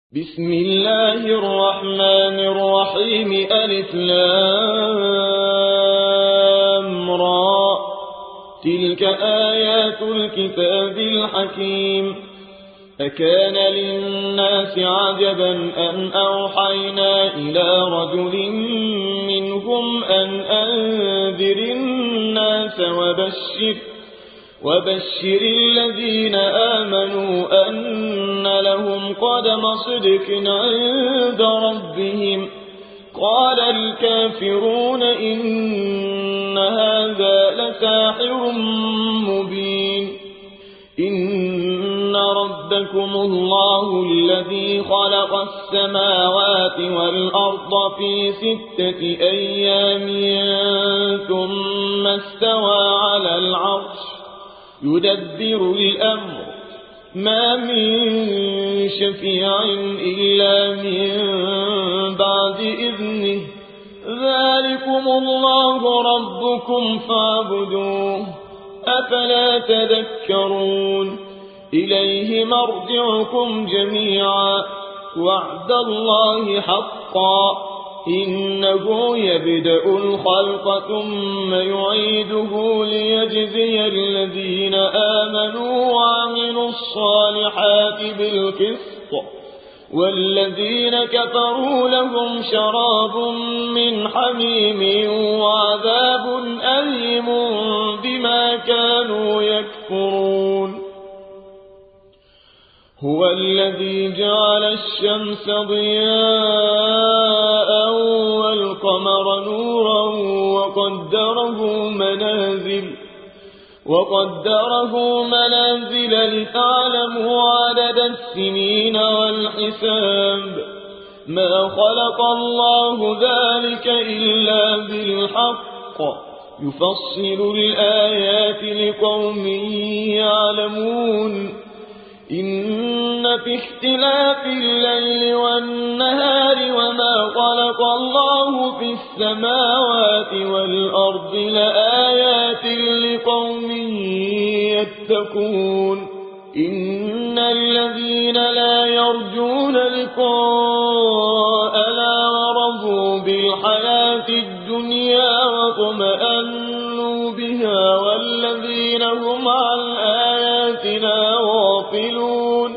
بسم الله الرحمن الرحيم ألف لام را تلك آيات الكتاب الحكيم أكان للناس عجبا أن أوحينا إلى رجل منهم أن أنذر الناس وبشر الذين آمنوا أن لهم قدم صدق عند ربهم قال الكافرون إن هذا لساحر مبين إن ربكم الله الذي خلق السماوات والأرض في 6 أيام ثم استوى على العرش يدبر الأمر ما من شفيع إلا من بعد إذنه ذلكم الله ربكم فاعبدوه أفلا تذكرون إليه مرجعكم جميعا وعد الله حقا إنه يبدأ الخلق ثم يعيده ليجزي الذين آمنوا وعملوا الصالحات بالقسط والذين كفروا لهم شراب من حميم وعذاب أليم بما كانوا يكفرون هو الذي جعل الشمس ضياء والقمر نورا وقدره منازل لتعلموا عدد السنين والحساب ما خلق الله ذلك إلا بالحق يفصل الآيات لقوم يعلمون إن في اختلاف الليل والنهار وما خلق الله في السماوات والأرض لآيات لقوم يتقون إن الذين لا يرجون لقاءنا ورضوا بالحياة الدنيا واطمأنوا بها والذين هم عن آياتنا غافلون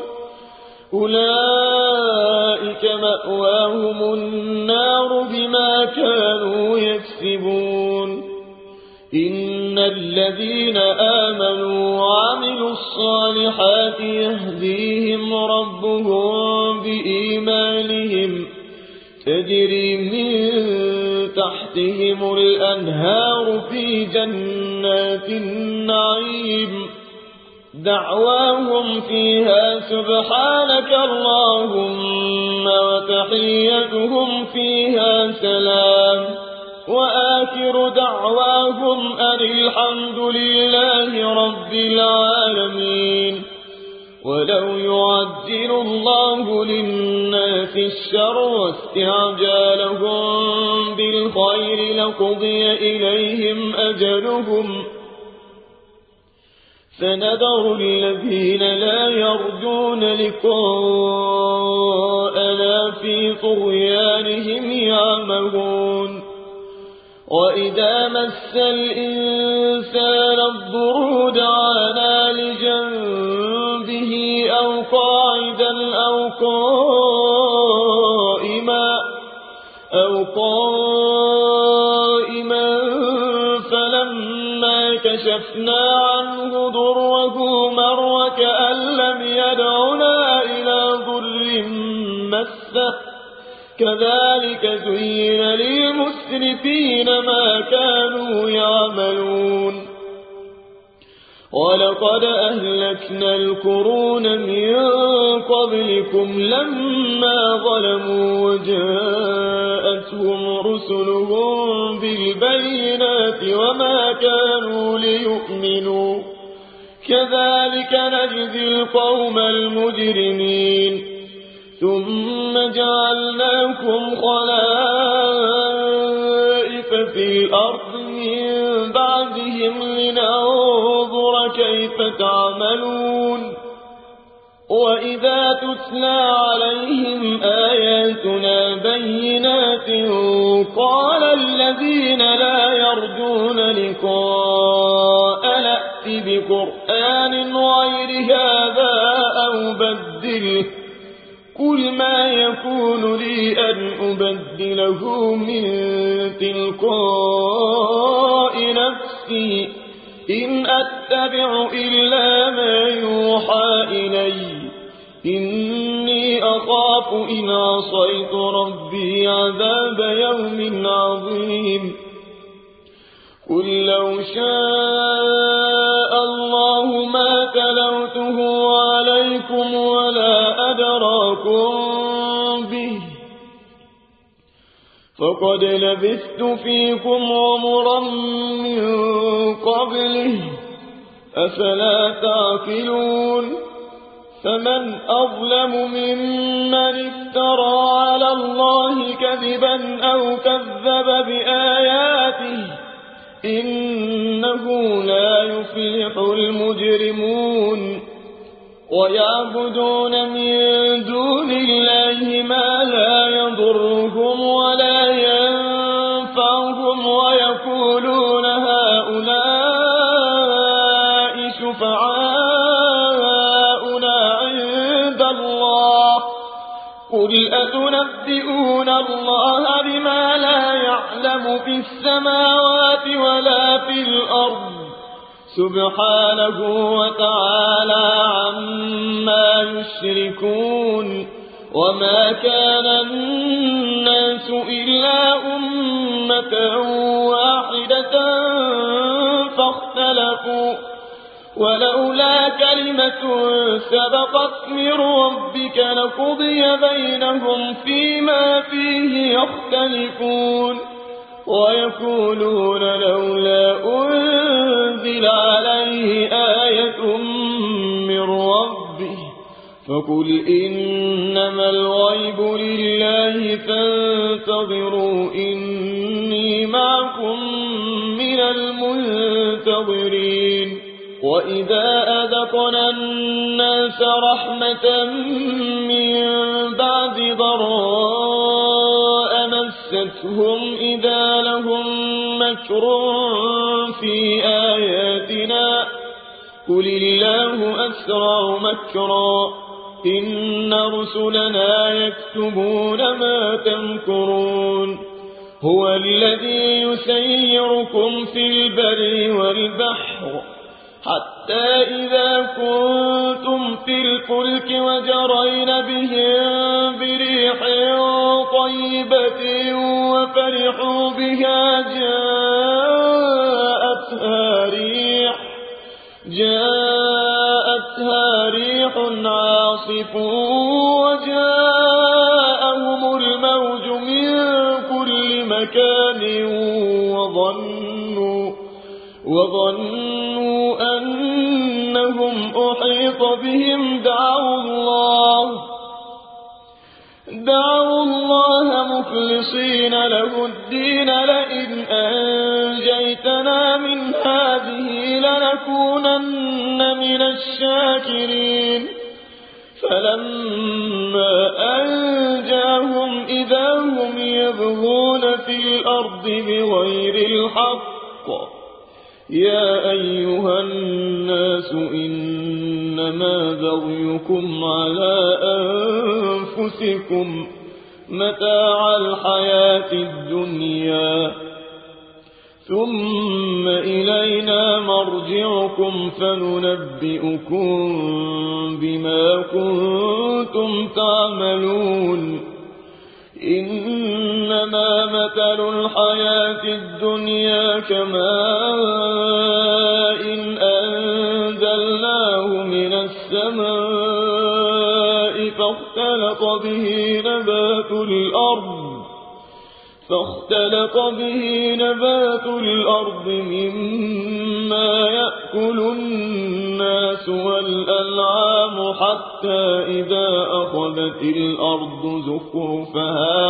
أولئك مأواهم النار بما كانوا يكسبون إن الذين آمنوا وعملوا الصالحات يهديهم ربهم بإيمانهم تجري من تحتهم الأنهار في جنات النعيم دعواهم فيها سبحانك اللهم وتحيتهم فيها سلام وآخر دعواهم أن الحمد لله رب العالمين ولو يعجل الله للناس الشر واستعجالهم بالخير لقضي إليهم أجلهم فنذر الذين لا يرجون لقاءنا في طغيانهم يعمهون وإذا مس الإنسان الضر دعانا لجنبه أو قاعدا أو قائما فلما كشفنا عنه ضره مر كأن لم يدعنا إلى ضر مسه كذلك زين للمسرفين ما كانوا يعملون ولقد أهلكنا القرون من قبلكم لما ظلموا وجاءتهم رسلهم بالبينات وما كانوا ليؤمنوا كذلك نجزي القوم المجرمين ثم جعلناكم خلائف في الأرض من بعدهم لننظر كيف تعملون وإذا تتلى عليهم قل ما يكون لي أن أبدله من تلقاء نفسي إن أتبع إلا ما يوحى إلي إني أخاف إن عصيت ربي عذاب يوم عظيم قل لو شاء الله ما تلوته عليكم ولا أدراكم به فقد لبثت فيكم عمرا من قبله أفلا تعقلون فمن أظلم ممن افترى على الله كذبا أو كذب بآياته إنه لا يفلح المجرمون ويعبدون من دون الله ما لا يضرهم ولا ينفعهم ويقولون هؤلاء شفعاؤنا عند الله قل أتنبئون الله بما لا يعلم في السماوات ولا في الأرض سبحانه وتعالى عما يشركون وما كان الناس إلا أمة واحدة فاختلفوا ولولا كلمة سبقت من ربك لقضي بينهم فيما فيه يختلفون ويقولون لولا أنزل عليه آية من ربه فقل إنما الغيب لله فانتظروا إني معكم من المنتظرين وإذا أذقنا الناس رحمة من بعد ضراء مستهم إذا لهم مكر في آياتنا قل الله أسرع مكرا إن رسلنا يكتبون ما تمكرون هو الذي يسيركم في البر والبحر حتى إذا كنتم في الفلك وجرين بهم بريح طيبة وفرحوا بها جاءتها ريح عاصف وجاءهم الموج من كل مكان وظنوا أنهم أحيط بهم دعوا الله مخلصين له الدين لئن أنجيتنا من هذه لنكونن من الشاكرين فلما أنجاهم إذا هم يبغون في الأرض بغير الحق يا أيها الناس إنما بغيكم على أنفسكم متاع الحياة الدنيا ثم إلينا مرجعكم فننبئكم بما كنتم تعملون إنما مثل الحياة الدنيا كماء إن أنزلناه من السماء فاختلط به نبات الأرض مما يأكل الناس والأنعام حتى إذا أخذت الأرض زخرفها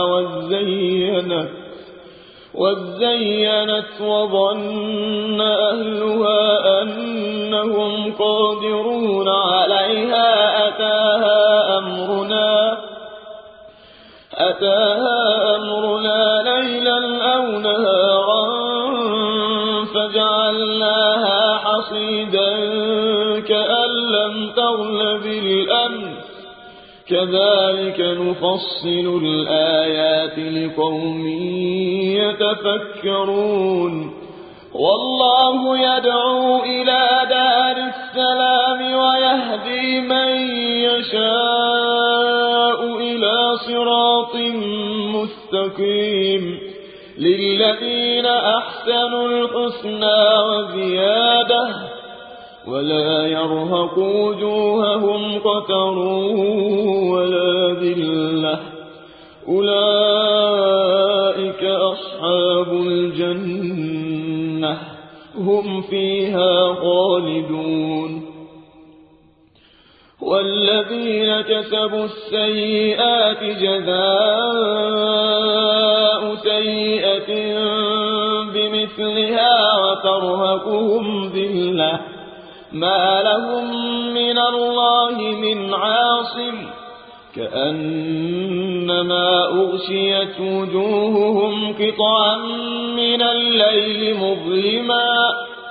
وزينت وظن أهلها أنهم قادرون عليها أتاها أمرنا ليلا أو نهارا فجعلناها حصيدا كأن لم تغن بالأمس كذلك نفصل الآيات لقوم يتفكرون والله يدعو إلى دار السلام ويهدي من يشاء إلى صراط مستقيم للذين أحسنوا الحسنى وزيادة ولا يرهق وجوههم قتر ولا ذلة أولئك أصحاب الجنة هم فيها خالدون والذين كسبوا السيئات جزاء سيئة بمثلها وترهقهم ذلة ما لهم من الله من عاصم كأنما أغشيت وجوههم قطعا من الليل مظلما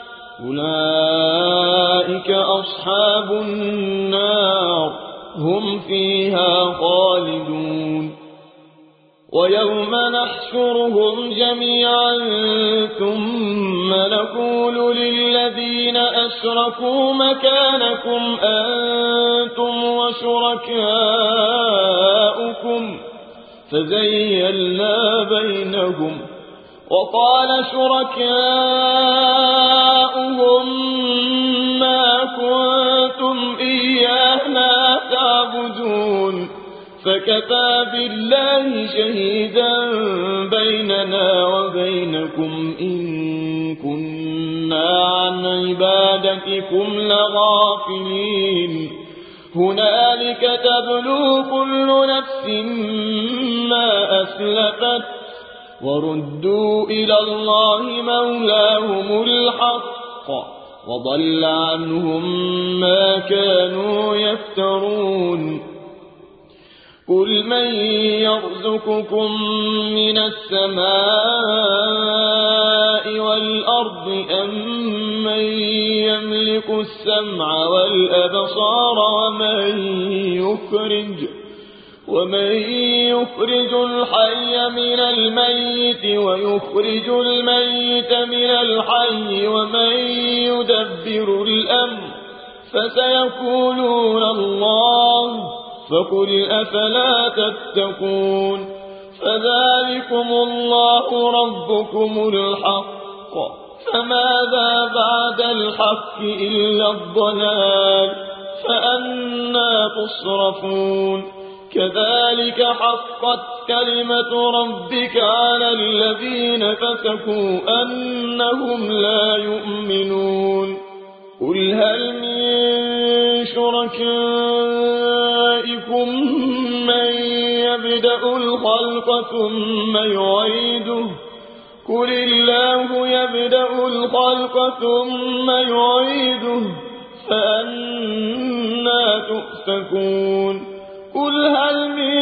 أولئك أصحاب النار هم فيها خالدون ويوم نحشرهم جميعا ثم نقول للذين أشركوا مكانكم أنتم وشركاؤكم فزيلنا بينهم وقال شركاؤهم ما كنتم إيانا تعبدون فكفى بالله شهيدا بيننا وبينكم إن كنا عن عبادتكم لغافلين هنالك تبلو كل نفس ما أسلفت وردوا إلى الله مولاهم الحق وضل عنهم ما كانوا يفترون قل من يرزقكم من السماء والأرض أم من يملك السمع والأبصار ومن يخرج الحي من الميت ويخرج الميت من الحي ومن يدبر الأمر فسيقولون الله فقل أفلا تتقون فذلكم الله ربكم الحق فماذا بعد الحق إلا الضلال فأنى تصرفون كذلك حقت كلمة ربك على الذين فسقوا أنهم لا يؤمنون قل هل من شركائكم من يبدأ الخلق ثم يعيده قل الله يبدأ الخلق ثم يعيده فأنى تؤفكون قل هل من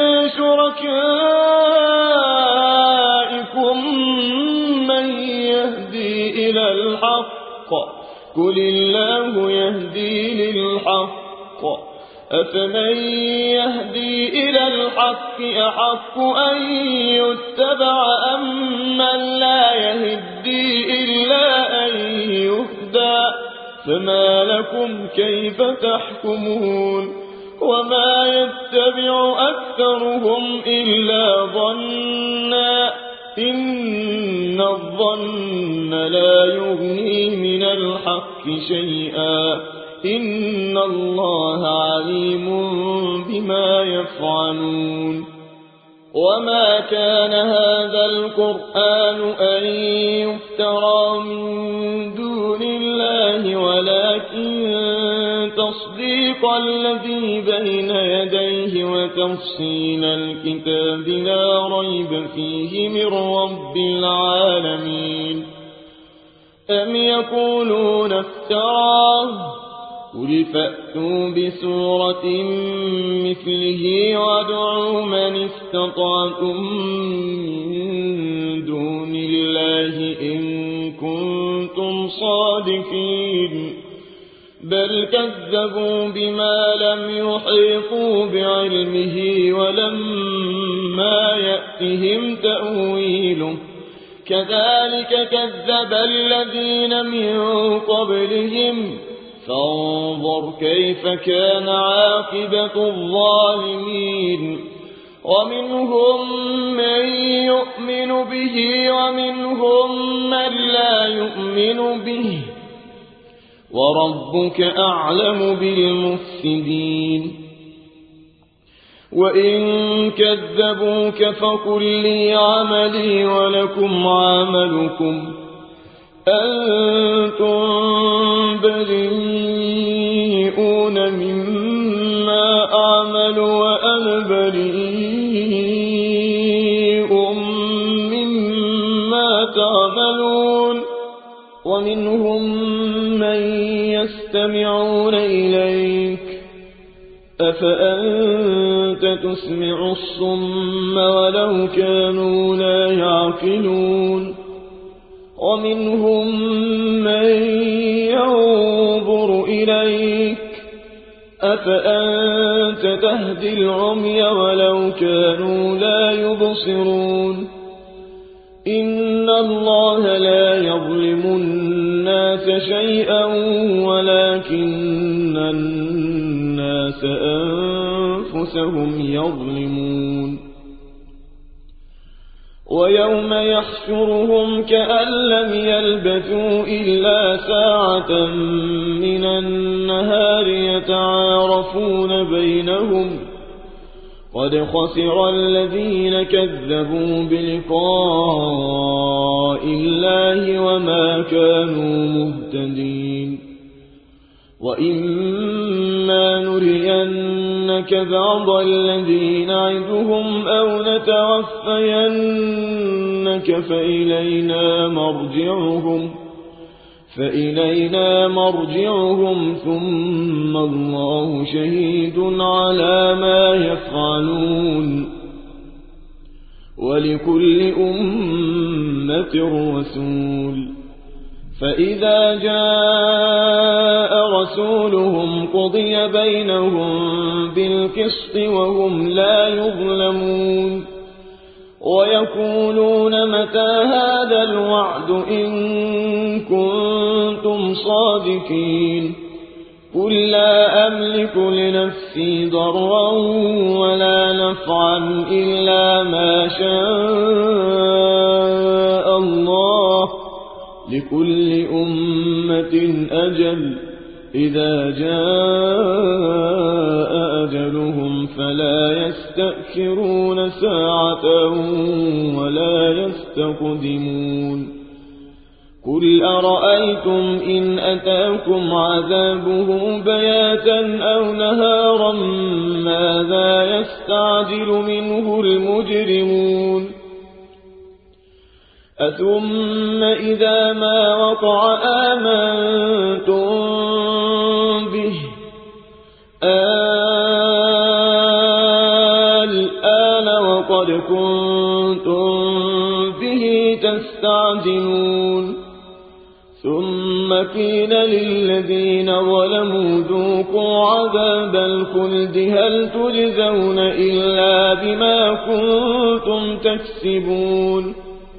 شركائكم من يهدي إلى الحق قل الله يهدي للحق أفمن يهدي إلى الحق أحق أن يتبع أم من لا يهدي إلا أن يهدى فما لكم كيف تحكمون وما يتبع أكثرهم إلا ظنا إن الظن لا يغني من الحق شيئا إن الله عليم بما يفعلون وما كان هذا القرآن أن يفترى من دون الله ولكن تصديق الذي بين يديه وتفصيل الكتاب لا ريب فيه من رب العالمين أم يقولون افتراه قل فأتوا بسورة مثله وادعوا من استطعتم من دون الله إن كنتم صادقين بل كذبوا بما لم يحيطوا بعلمه ولما يأتهم تأويله كذلك كذب الذين من قبلهم فانظر كيف كان عاقبة الظالمين ومنهم من يؤمن به ومنهم من لا يؤمن به وربك أعلم بالمفسدين وإن كذبوك فقل لي عملي ولكم عملكم أنتم بريئون مما أعمل وأنا بريء مما تعملون ومنهم من يستمعون إليك أفأنت تسمع الصم ولو كانوا لا يعقلون ومنهم من ينظر إليك أفأنت تهدي العمي ولو كانوا لا يبصرون إن الله لا يظلم الناس شيئا ولكن الناس أنفسهم يظلمون ويوم يحشرهم كأن لم يلبثوا إلا ساعة من النهار يتعارفون بينهم قد خسر الذين كذبوا بلقاء الله وما كانوا مهتدين وإما نرينك بعض الذين نعدهم أو نتوفينك فإلينا مرجعهم ثم الله شهيد على ما يفعلون ولكل أمة رسول فإذا جاء رسولهم قضي بينهم بالقسط وهم لا يظلمون ويقولون متى هذا الوعد إن كنتم صادقين قل لا أملك لنفسي ضرا ولا نفعا إلا ما شاء الله لكل أمة أجل إذا جاء أجلهم فلا يستأخرون ساعة ولا يستقدمون قل أرأيتم إن أتاكم عذابه بياتا أو نهارا ماذا يستعجل منه المجرمون أثم إذا ما وقع آمنتم به الآن وقد كنتم به تستعجلون ثم قيل للذين ظلموا ذوقوا عذاب الخلد هل تجزون إلا بما كنتم تكسبون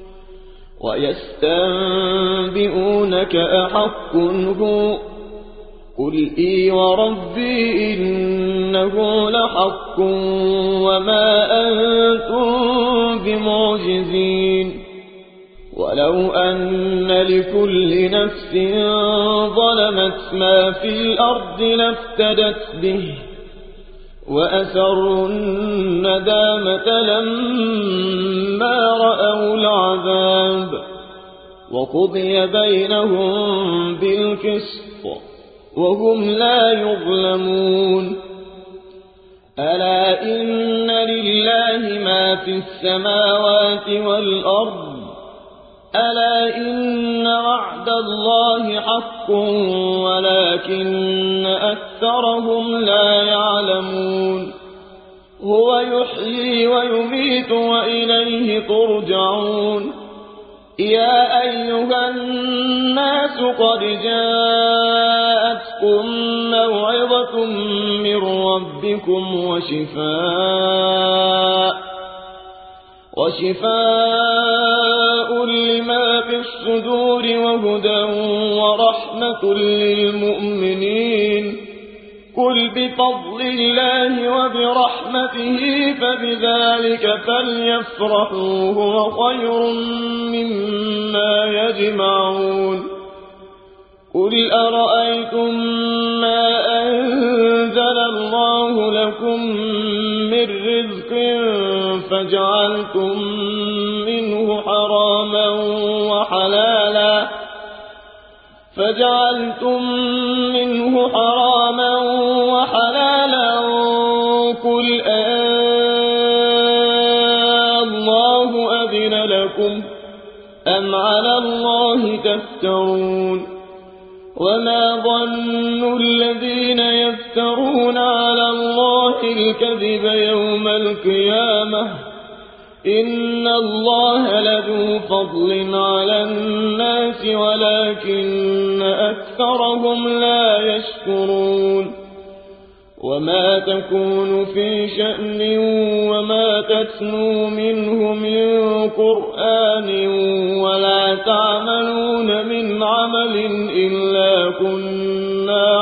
ويستنبئونك أحق هو قل إي وربي إنه لحق وما أنتم بمعجزين ولو أن لكل نفس ظلمت ما في الأرض لافتدت به وأسروا الندامة لما رأوا العذاب وقضي بينهم بالقسط وهم لا يظلمون ألا إن لله ما في السماوات والأرض ألا إن وعد الله حق ولكن أكثرهم لا يعلمون هو يحيي ويميت وإليه ترجعون يا أيها الناس قد جاءتكم موعظة من ربكم وشفاء لما في الصدور وهدى ورحمة للمؤمنين قل بفضل الله وبرحمته فبذلك فليفرحوا هو خير مما يجمعون قل أرأيتم ما أنزل الله لكم من رزق فجعلتم منه حراما وحلالا قل الله أذن لكم أم على الله تفترون وما ظن الذين يفترون على الله الكذب يوم القيامة إن الله لذو فضل على الناس ولكن أكثرهم لا يشكرون وما تكون في شأن وما تتلو منه من قرآن ولا تعملون من عمل إلا كنا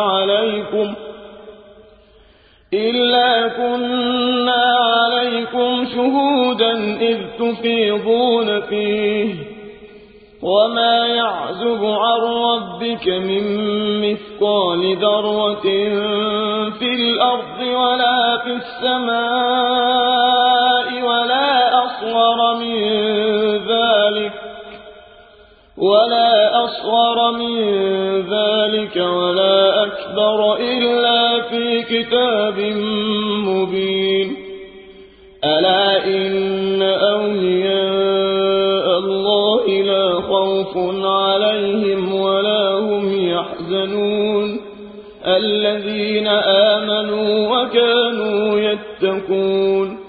عليكم شهودا إذ تفيضون فيه وما يعزب عن ربك من مثقال ذرة في الأرض ولا في السماء ولا أصغر من ذلك ولا أكبر إلا في كتاب مبين ألا إن أولياء الله لا خوف عليهم ولا هم يحزنون الذين آمنوا وكانوا يتقون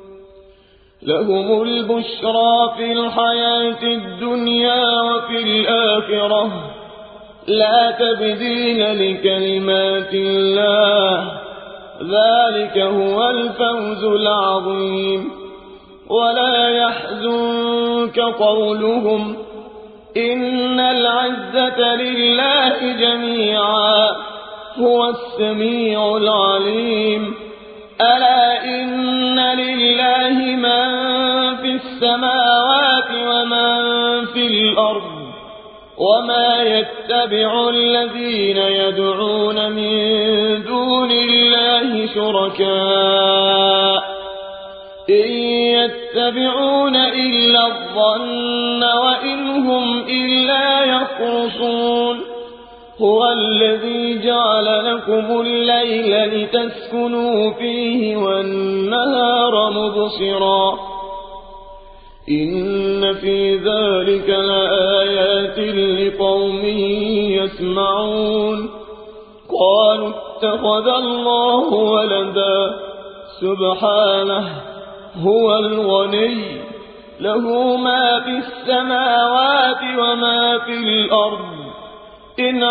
لهم البشرى في الحياة الدنيا وفي الآخرة لا تبديل لكلمات الله ذلك هو الفوز العظيم ولا يحزنك قولهم إن العزة لله جميعا هو السميع العليم ألا إن لله من في السماوات ومن في الأرض وما يتبع الذين يدعون من دون الله شركاء إن يتبعون إلا الظن وإن هم إلا يخرصون هو الذي جعل لكم الليل لتسكنوا فيه والنهار مبصرا إن في ذلك لآيات لقوم يسمعون قالوا اتخذ الله ولدا سبحانه هو الغني له ما في السماوات وما في الأرض إن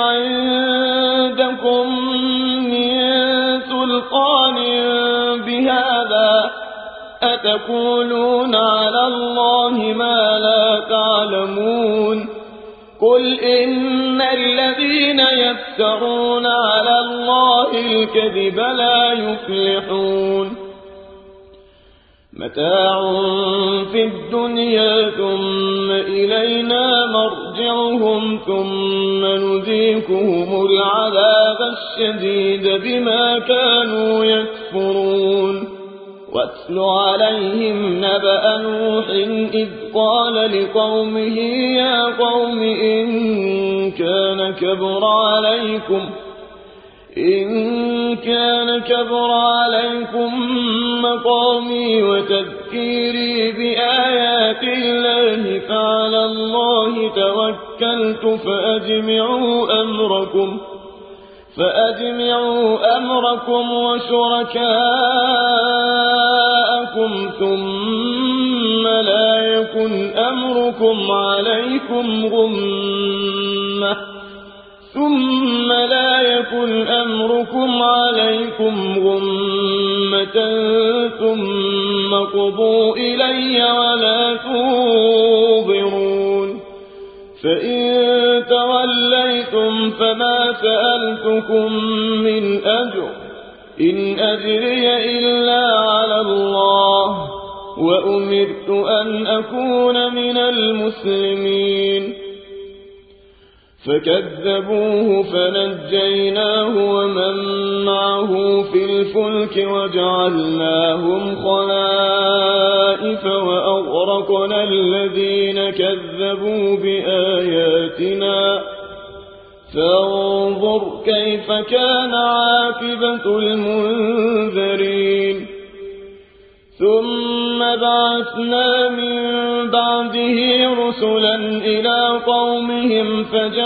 عندكم من سلطان بهذا أتقولون على الله ما لا تعلمون قل إن الذين يفترون على الله الكذب لا يفلحون متاع في الدنيا ثم إلينا مرجعهم ثم نذيقهم العذاب الشديد بما كانوا يكفرون واتل عليهم نبأ نوح إذ قال لقومه يا قوم إن كان كبر عليكم مقامي وتذكيري بآيات الله فعلى الله توكلت فأجمعوا أمركم وشركاءكم ثم لا يكن أمركم عليكم غمة ثم قضوا إلي ولا تنظرون فإن توليتم فما سألتكم من أجر إن أجري إلا على الله وأمرت أن أكون من المسلمين فكذبوه فنجيناه ومن معه في الفلك وجعلناهم خلائف وأغرقنا الذين كذبوا بآياتنا فانظر كيف كان عاقبة المنذرين ثم بعثنا من بعده رسلا إلى قومهم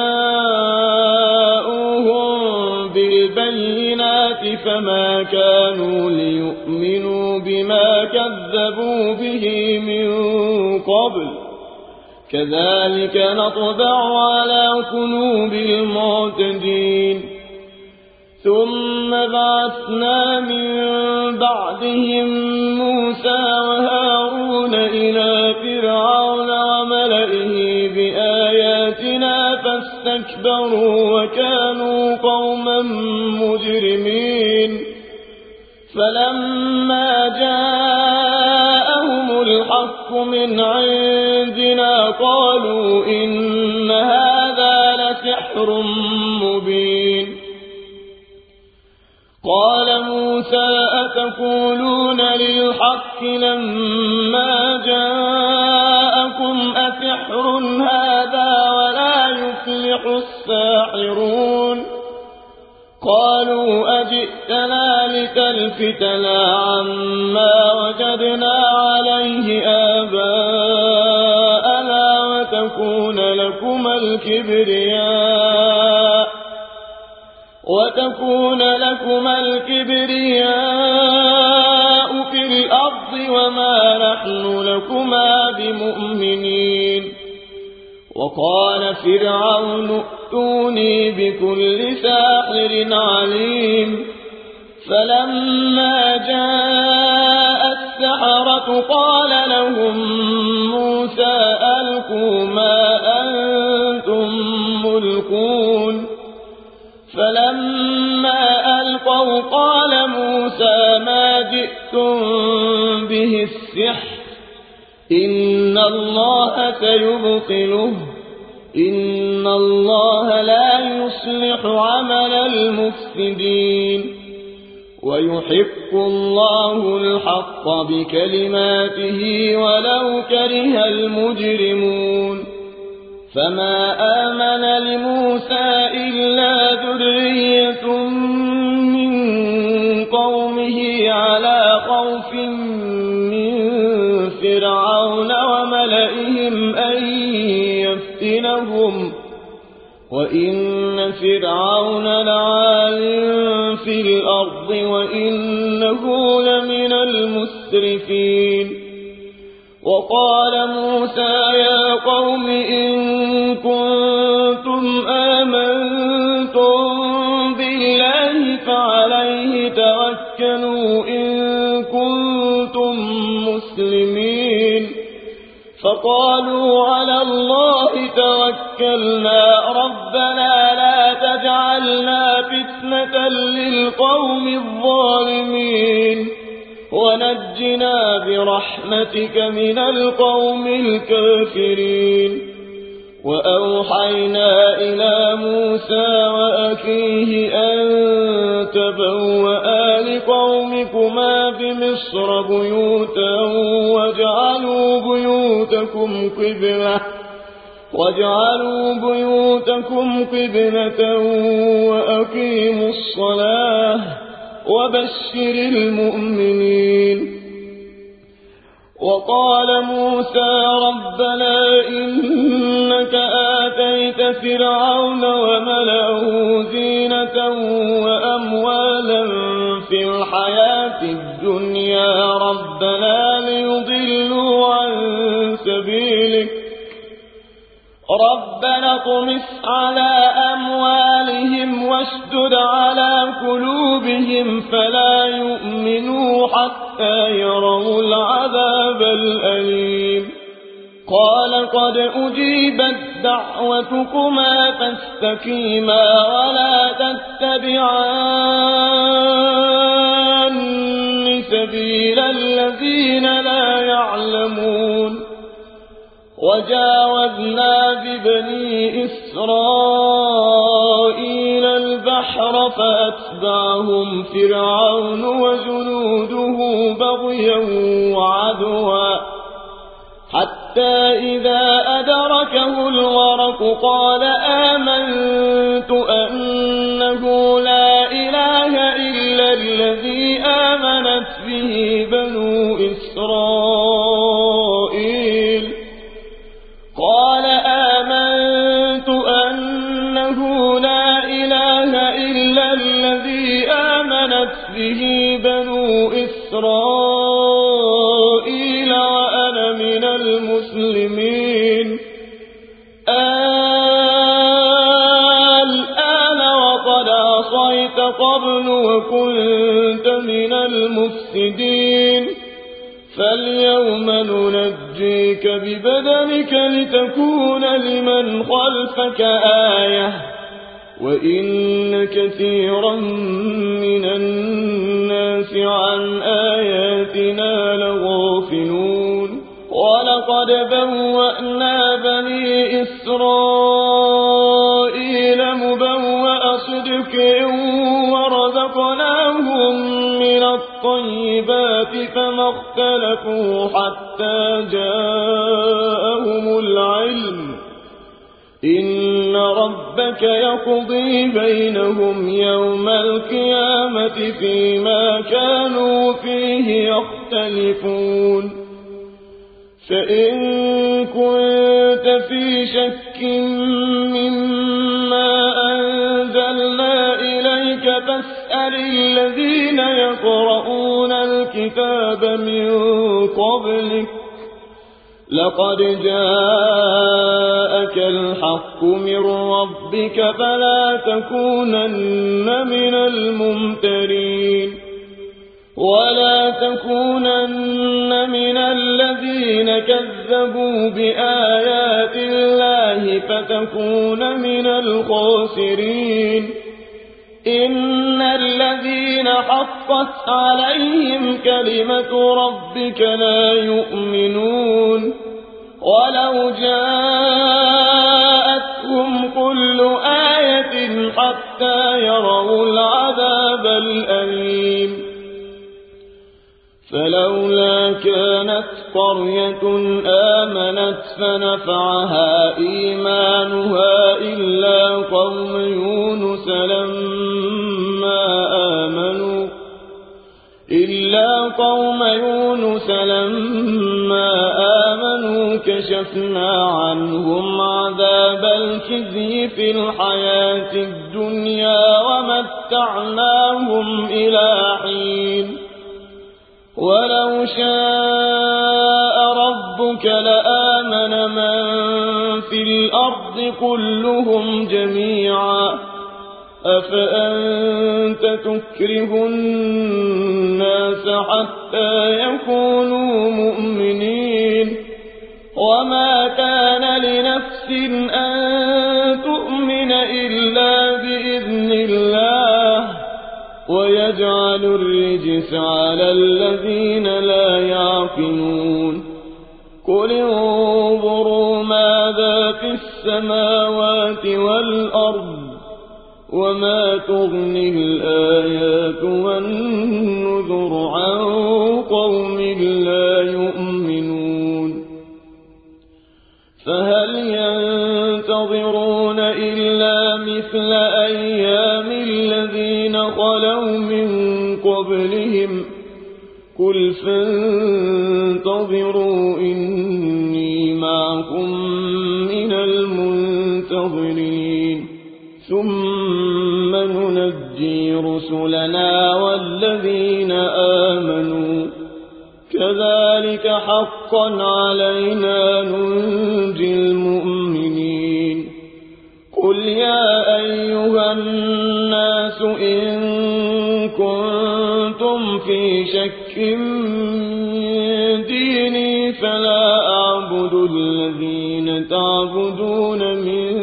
فجاءوهم بالبينات فما كانوا ليؤمنوا بما كذبوا به من قبل كذلك نطبع على قلوب المعتدين ثم بعثنا من بعدهم موسى وهارون إلى فرعون وملئه بآياتنا فاستكبروا وكانوا قوما مجرمين فلما جاءهم الحق من عندنا قالوا إن هذا لسحر مبين قال موسى أتقولون للحق لما جاءكم أسحر هذا ولا يفلح الساحرون قالوا أجئتنا لتلفتنا عما وجدنا عليه آباءنا وتكون لكما الكبرياء في الأرض وما نحن لكما بمؤمنين وقال فرعون ائتوني بكل ساحر عليم فلما جاء السحرة قال لهم موسى ألقوا ما أنتم ملقون فلما ألقوا قال موسى ما جئتم به السحر إن الله سيبطله إن الله لا يصلح عمل المفسدين ويحق الله الحق بكلماته ولو كره المجرمون فما آمن لموسى إلا ذرية من قومه على خوف من فرعون وملئهم أن يفتنهم وإن فرعون لعال في الأرض وإنه لمن المسرفين وقال موسى يا قوم إن كنتم آمنتم بالله فعليه توكلوا إن كنتم مسلمين فقالوا على الله توكلنا ربنا لا تجعلنا فتنة للقوم الظالمين ونجنا برحمتك من القوم الكافرين وأوحينا إلى موسى وأخيه أن تبوأ لقومكما بمصر بيوتا واجعلوا بيوتكم قبلة وأقيموا الصلاة وبشر المؤمنين وقال موسى ربنا إنك آتيت فرعون وملأه زينة وأموالا في الحياة الدنيا ربنا ليضلوا عن سبيلك ربنا اطمس على أموالهم واشدد على قلوبهم فلا يؤمنوا حتى يروا العذاب الأليم قال قد أجيبت دعوتكما فاستقيما ولا تتبعان سبيل الذين لا يعلمون وجاوزنا ببني إسرائيل البحر فأتبعهم فرعون وجنوده بغيا وعدوا حتى إذا أدركه الغرق قال آمنت أنه لا إله إلا الذي آمنت به بنو إسرائيل قال آمنت أنه لا إله إلا الذي آمنت به بنو إسرائيل وأنا من المسلمين الآن وقد عصيت قبل وكنت من المفسدين فاليوم ننجيك ببدنك لتكون لمن خلفك آية وإن كثيرا من الناس عن آياتنا لغافلون ولقد بوأنا بني إسرائيل مبوأ صدق ورزقناهم من الطيبات فما اختلفوا حتى جاءهم العلم إن ربك يقضي بينهم يوم القيامة فيما كانوا فيه يختلفون فإن كنت في شك مما أنزلنا إليك فاسأل الذين يقرؤون الكتاب من قبلك لقد جاءك الحق من ربك فلا تكونن من الممترين ولا تكونن من الذين كذبوا بآيات الله فتكون من الخاسرين إن الذين حقت عليهم كلمة ربك لا يؤمنون ولو جاءتهم كل آية حتى يروا العذاب الأليم فلولا كانت قرية آمنت فنفعها إيمانها إلا قوم يونس لما آمنوا كشفنا عنهم عذاب الخزي في الحياة الدنيا ومتعناهم إلى حين ولو شاء ربك لآمن من في الأرض كلهم جميعا أفأنت تكره الناس حتى يكونوا مؤمنين وما كان لنفس أن تؤمن إلا بإذن الله ويجعل الرجس على الذين لا يعقلون قل انظروا ماذا في السماوات والأرض وما تغني الآيات والنذر عن قوم لا يؤمنون فهل ينتظرون إلا مثل أيام الذين خلوا من قبلهم قل فانتظروا إني معكم من المنتظرين ثم ننجي رسلنا والذين آمنوا كذلك حقا علينا ننجي المؤمنين قل يا أيها الناس إن كنتم في شك من ديني فلا أعبد الذين تعبدون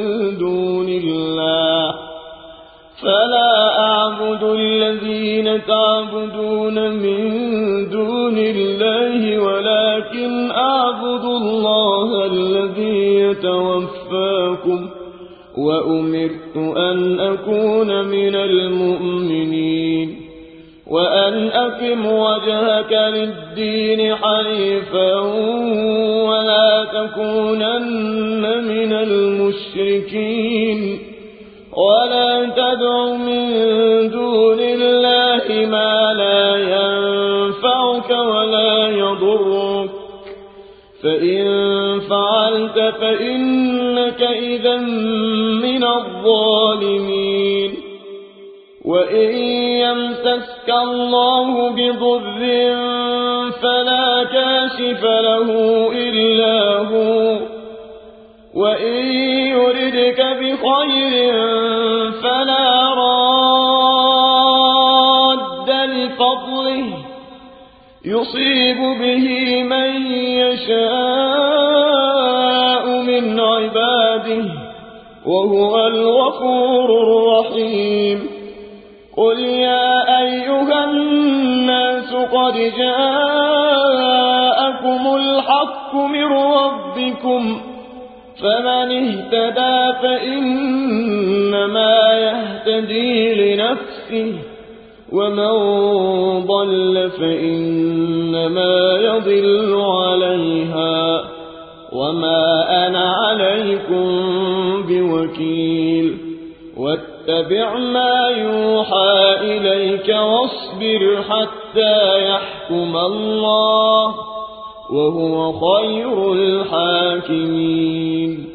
من دون الله ولكن أعبد الله الذي يتوفاكم وأمرت أن أكون من المؤمنين وأن أقم وجهك للدين حنيفا ولا تكونن من المشركين ولا تدع من دون الله ما لا ينفعك ولا يضرك فإن فعلت فإنك إذا من الظالمين وإن يمسسك الله بضر فلا كاشف له إلا هو وإن يردك بخير فلا راد لفضله يصيب به من يشاء من عباده وهو الغفور الرحيم قل يا أيها الناس قد جاءكم الحق من ربكم فمن اهتدى فإنما يهتدي لنفسه ومن ضل فإنما يضل عليها وما أنا عليكم بوكيل واتبع ما يوحى إليك واصبر حتى يحكم الله وهو خير الحاكمين